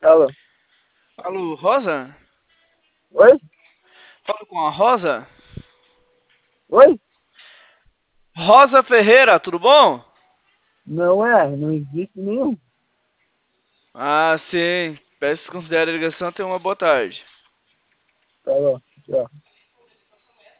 Alô? Alô, Rosa? Oi? Falo com a Rosa? Oi? Rosa Ferreira, tudo bom? Não é, não existe nenhum. Ah, sim. Peço que considere a ligação. Tenha uma boa tarde. Tá bom, tchau.